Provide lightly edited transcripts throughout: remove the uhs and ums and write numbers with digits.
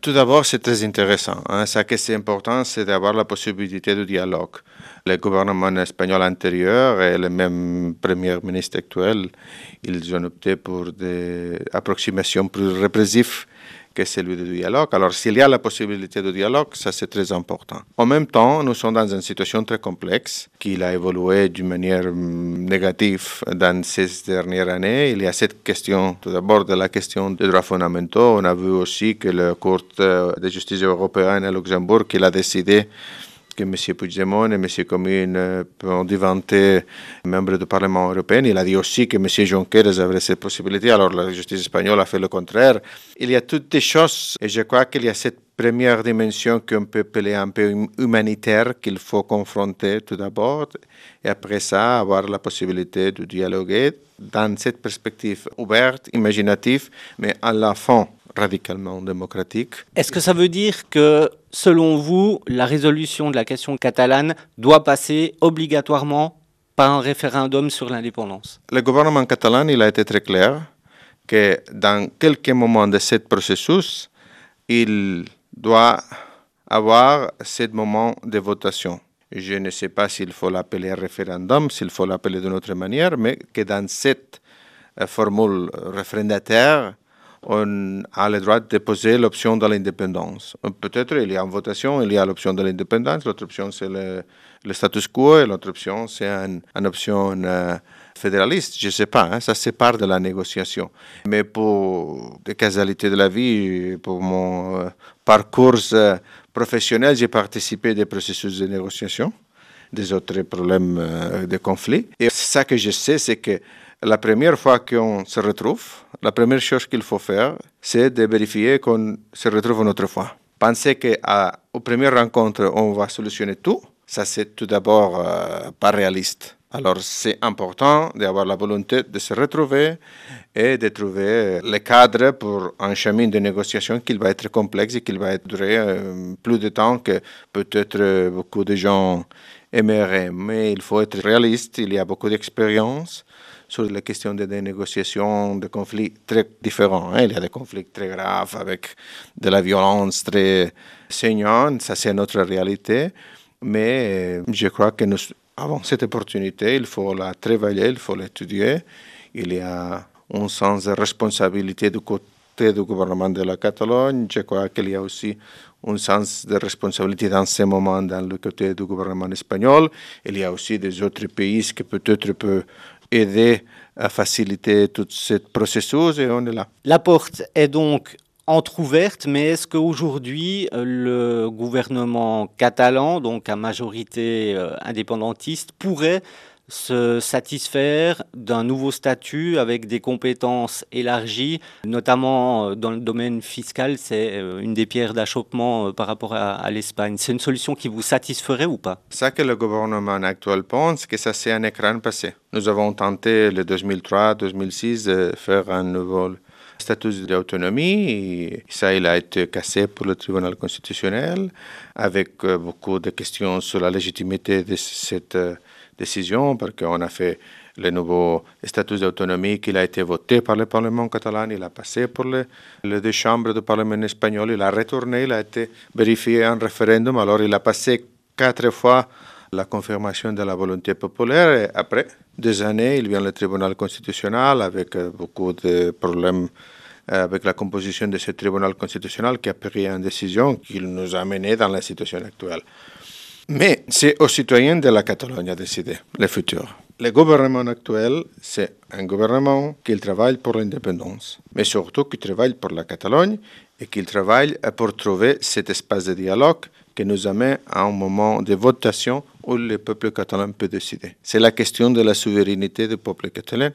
Tout d'abord, c'est très intéressant. Ce qui est important, c'est d'avoir la possibilité de dialogue. Le gouvernement espagnol antérieur et le même premier ministre actuel, ils ont opté pour des approximations plus répressives que celui du dialogue. Alors, s'il y a la possibilité de dialogue, ça c'est très important. En même temps, nous sommes dans une situation très complexe qui a évolué d'une manière négative dans ces dernières années. Il y a cette question, tout d'abord, de la question des droits fondamentaux. On a vu aussi que la Cour de justice européenne à Luxembourg, qu'il a décidé que M. Puigdemont et M. Comín ont vanter membres du Parlement européen. Il a dit aussi que M. Juncker avait cette possibilité. Alors la justice espagnole a fait le contraire. Il y a toutes des choses et je crois qu'il y a cette première dimension qu'on peut appeler un peu humanitaire qu'il faut confronter tout d'abord et après ça avoir la possibilité de dialoguer dans cette perspective ouverte, imaginative, mais à la fin radicalement démocratique. Est-ce que ça veut dire que, selon vous, la résolution de la question catalane doit passer obligatoirement par un référendum sur l'indépendance? Le gouvernement catalan il a été très clair que dans quelques moments de ce processus, il doit avoir ce moment de votation. Je ne sais pas s'il faut l'appeler référendum, s'il faut l'appeler d'une autre manière, mais que dans cette formule référendaire, on a le droit de poser l'option de l'indépendance. Peut-être il y a une votation, il y a l'option de l'indépendance, l'autre option c'est le status quo et l'autre option c'est une option fédéraliste. Je ne sais pas, ça c'est part de la négociation. Mais pour des causalités de la vie, pour mon parcours professionnel, j'ai participé à des processus de négociation, des autres problèmes de conflit. Et ça que je sais, c'est que la première fois qu'on se retrouve, la première chose qu'il faut faire, c'est de vérifier qu'on se retrouve une autre fois. Penser qu'aux premières rencontres, on va solutionner tout, ça c'est tout d'abord pas réaliste. Alors c'est important d'avoir la volonté de se retrouver et de trouver le cadre pour un chemin de négociation qui va être complexe et qui va durer plus de temps que peut-être beaucoup de gens aimeraient. Mais il faut être réaliste, il y a beaucoup d'expérience sur les questions de négociations, de conflits très différents. Il y a des conflits très graves avec de la violence très saignante, ça c'est notre réalité. Mais je crois que nous avons cette opportunité, il faut la travailler, il faut l'étudier. Il y a un sens de responsabilité du côté du gouvernement de la Catalogne. Je crois qu'il y a aussi un sens de responsabilité dans ce moment dans le côté du gouvernement espagnol. Il y a aussi des autres pays qui peut-être peuvent aider à faciliter tout ce processus et on est là. La porte est donc entrouverte, mais est-ce qu'aujourd'hui le gouvernement catalan, donc à majorité indépendantiste, pourrait se satisfaire d'un nouveau statut avec des compétences élargies, notamment dans le domaine fiscal, c'est une des pierres d'achoppement par rapport à l'Espagne. C'est une solution qui vous satisferait ou pas? Ça que le gouvernement actuel pense, que ça c'est un écran passé. Nous avons tenté le 2003-2006 de faire un nouveau statut d'autonomie et ça il a été cassé pour le tribunal constitutionnel avec beaucoup de questions sur la légitimité de cette décision parce qu'on a fait le nouveau statut d'autonomie qui a été voté par le Parlement catalan, il a passé pour les deux chambres du Parlement espagnol, il a retourné, il a été vérifié en référendum, alors il a passé 4 fois la confirmation de la volonté populaire et après 2 années, il vient le tribunal constitutionnel avec beaucoup de problèmes avec la composition de ce tribunal constitutionnel qui a pris une décision qui nous a menés dans la situation actuelle. Mais c'est aux citoyens de la Catalogne à décider le futur. Le gouvernement actuel, c'est un gouvernement qui travaille pour l'indépendance, mais surtout qui travaille pour la Catalogne et qui travaille pour trouver cet espace de dialogue qui nous amène à un moment de votation où le peuple catalan peut décider. C'est la question de la souveraineté du peuple catalan.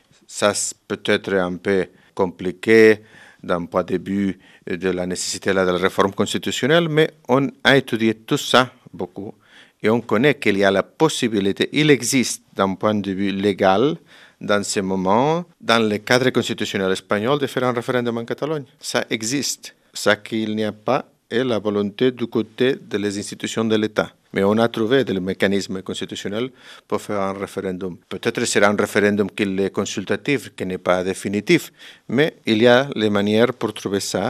Ça peut être un peu compliqué d'un point de vue de la nécessité de la réforme constitutionnelle, mais on a étudié tout ça beaucoup et on connaît qu'il y a la possibilité, il existe d'un point de vue légal, dans ce moment, dans le cadre constitutionnel espagnol, de faire un référendum en Catalogne. Ça existe. Ça qu'il n'y a pas est la volonté du côté des institutions de l'État. Mais on a trouvé des mécanismes constitutionnels pour faire un référendum. Peut-être sera un référendum qui est consultatif, qui n'est pas définitif, mais il y a les manières pour trouver ça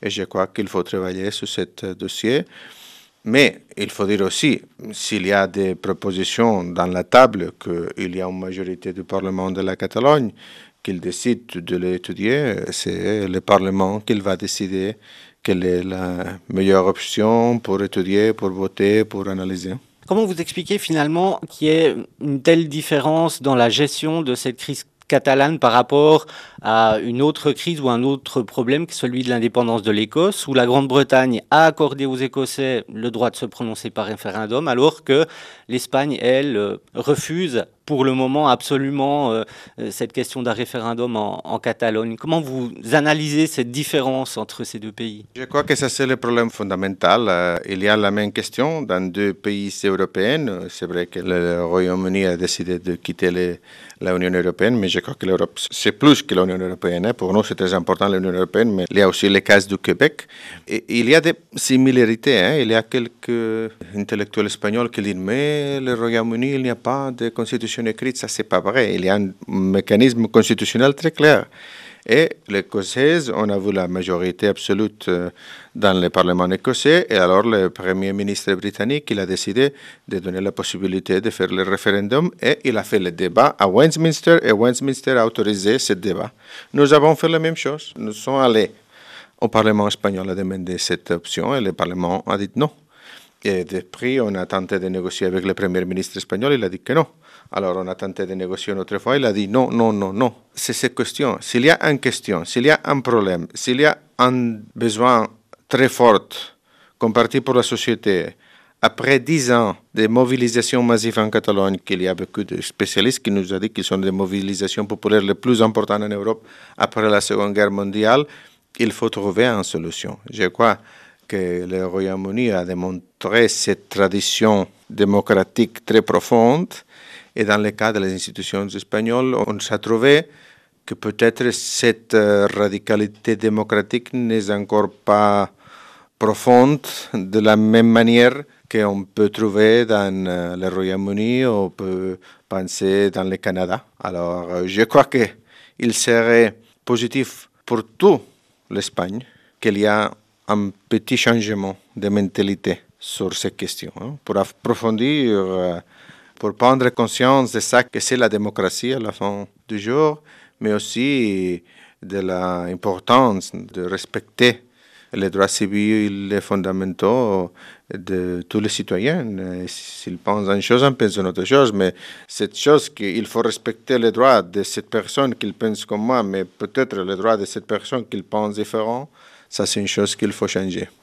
et je crois qu'il faut travailler sur ce dossier. Mais il faut dire aussi, s'il y a des propositions dans la table, qu'il y a une majorité du Parlement de la Catalogne, qu'il décide de l'étudier, c'est le Parlement qui va décider quelle est la meilleure option pour étudier, pour voter, pour analyser. Comment vous expliquez finalement qu'il y ait une telle différence dans la gestion de cette crise catalane par rapport à une autre crise ou un autre problème, que celui de l'indépendance de l'Écosse, où la Grande-Bretagne a accordé aux Écossais le droit de se prononcer par référendum, alors que l'Espagne, elle, refuse pour le moment absolument cette question d'un référendum en Catalogne. Comment vous analysez cette différence entre ces deux pays? Je crois que ça, c'est le problème fondamental. Il y a la même question dans deux pays européens. C'est vrai que le Royaume-Uni a décidé de quitter l'Union européenne, mais je crois que l'Europe, c'est plus que l'Union européenne. Pour nous, c'est très important l'Union européenne, mais il y a aussi le cas du Québec. Et il y a des similarités. Il y a quelques intellectuels espagnols qui disent, mais le Royaume-Uni, il n'y a pas de constitution écrite. Ça, c'est pas vrai. Il y a un mécanisme constitutionnel très clair. Et l'Écossaise, on a vu la majorité absolue dans le Parlement écossais, et alors le Premier ministre britannique, il a décidé de donner la possibilité de faire le référendum, et il a fait le débat à Westminster, et Westminster a autorisé ce débat. Nous avons fait la même chose. Nous sommes allés au Parlement espagnol à demander cette option, et le Parlement a dit non. Et depuis, on a tenté de négocier avec le Premier ministre espagnol, il a dit que non. Alors, on a tenté de négocier une autre fois, il a dit non, non, non, non. C'est cette question. S'il y a une question, s'il y a un problème, s'il y a un besoin très fort comparti pour la société, après 10 ans de mobilisation massive en Catalogne, qu'il y a beaucoup de spécialistes qui nous ont dit qu'ils sont des mobilisations populaires les plus importantes en Europe après la Seconde Guerre mondiale, il faut trouver une solution. Je crois que le Royaume-Uni a démontré cette tradition démocratique très profonde. Et dans le cas des institutions espagnoles, on s'est trouvé que peut-être cette radicalité démocratique n'est encore pas profonde de la même manière qu'on peut trouver dans le Royaume-Uni ou on peut penser dans le Canada. Alors, je crois qu'il serait positif pour toute l'Espagne qu'il y ait un petit changement de mentalité sur ces questions, pour approfondir, pour prendre conscience de ça que c'est la démocratie à la fin du jour, mais aussi de l'importance de respecter les droits civils et fondamentaux de tous les citoyens. S'ils pensent une chose, on pense une autre chose, mais cette chose qu'il faut respecter les droits de cette personne qui pense comme moi, mais peut-être les droits de cette personne qui pense différent, ça c'est une chose qu'il faut changer.